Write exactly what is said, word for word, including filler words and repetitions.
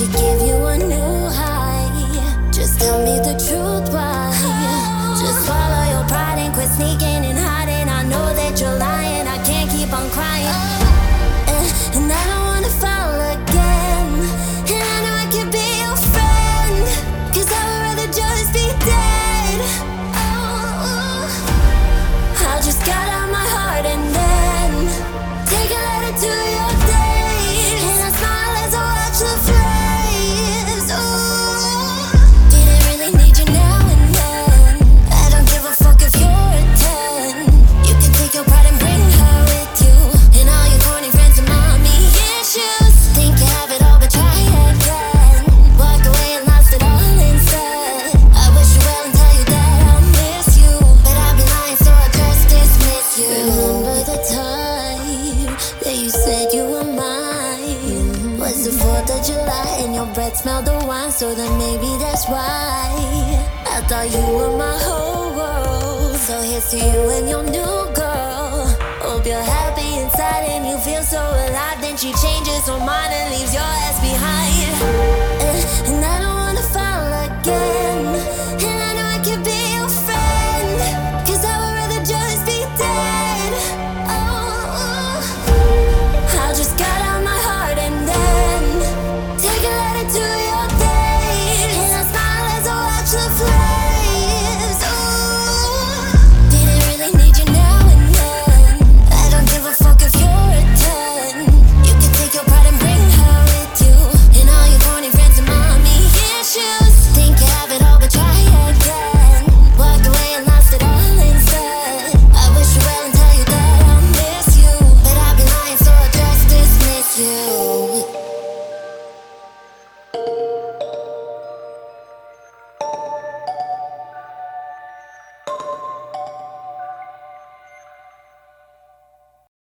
to give you a new high. Just tell me the truth, why? Just swallow your pride and quit sneaking and hiding. I know that you're lying, I can't keep on crying. And, and I don't wanna fall again. And I know I could be your friend, cause I would rather just be dead. Oh, I just got out my heart and then take a letter to your days. And I smile as I watch the flames. Oh, didn't really need you now and then. I don't give a fuck if you're a ten. You can take your pride and bring her with you. And all your corny friends and mommy issues. Think you have it all but try again. Walk away and lost it all instead. I wish you well and tell you that I'll miss you, but I've been lying so I just dismiss you. Remember the time that you said you were mine? Was the fourth of July and your breath smelled the wine, so then maybe that's why I thought you were my whole world. So here's to you and your new girl. Hope you're happy inside and you feel so alive. Then she changes her mind and leaves your ass behind.